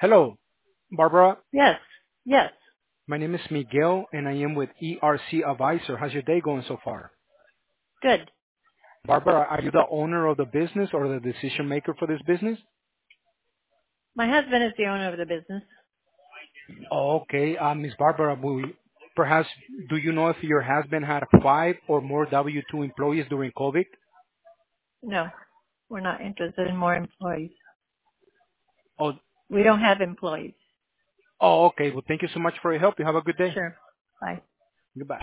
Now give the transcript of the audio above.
Hello, Barbara. Yes. Yes. My name is Miguel, and I am with ERC Advisor. How's your day going so far? Good. Barbara, are you the owner of the business or the decision maker for this business? My husband is the owner of the business. Oh, okay. Miss Barbara, perhaps do you know if your husband had 5 or more W-2 employees during COVID? No, we're not interested in more employees. Oh, We don't have employees. oh, okay. Well, thank you so much for your help. You have a good day. Sure. Bye. Goodbye.